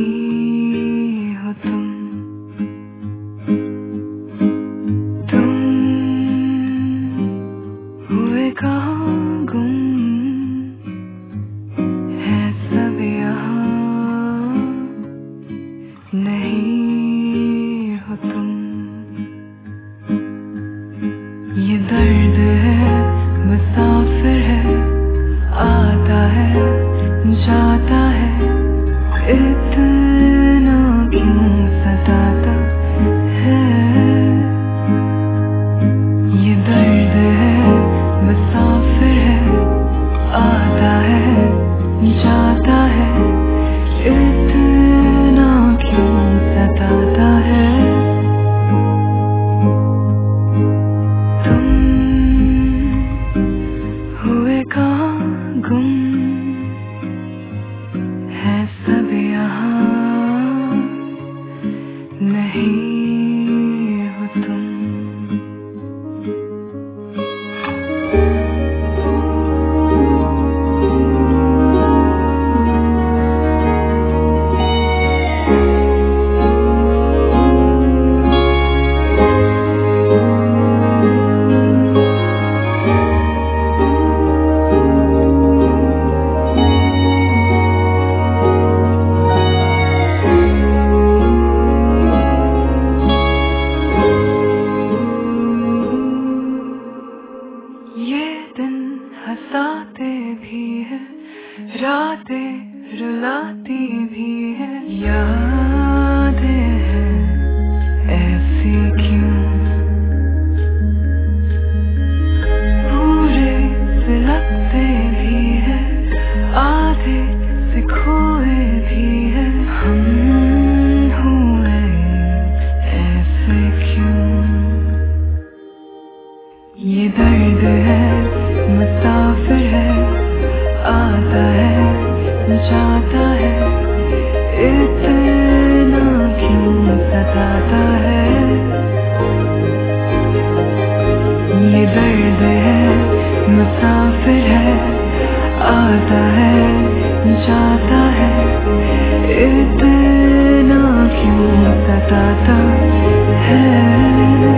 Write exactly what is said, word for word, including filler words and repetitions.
हो तुम तुम हुए कहाँ गुम है सब यहाँ नहीं हो तुम। ये दर्द है मुसाफिर है आता है जाता है इतना क्यों सताता है। ये दर्द है मुसाफिर है आता है जाता है इतना क्यों सताता है। तुम हुए कहाँ गुम है सब यहाँ नहीं हो तुम। ये दिन हंसाते भी है रातें रुलाती भी है। यादें हैं ऐसी क्यों पूरे से लगते भी है आधे से खोए भी है। हम हुए ऐसे क्यों। ये दर्द है मुसाफिर है आता है जाता है इतना क्यों सताता है। ये दर्द है मुसाफिर है आता है जाता है इतना क्यों सताता है।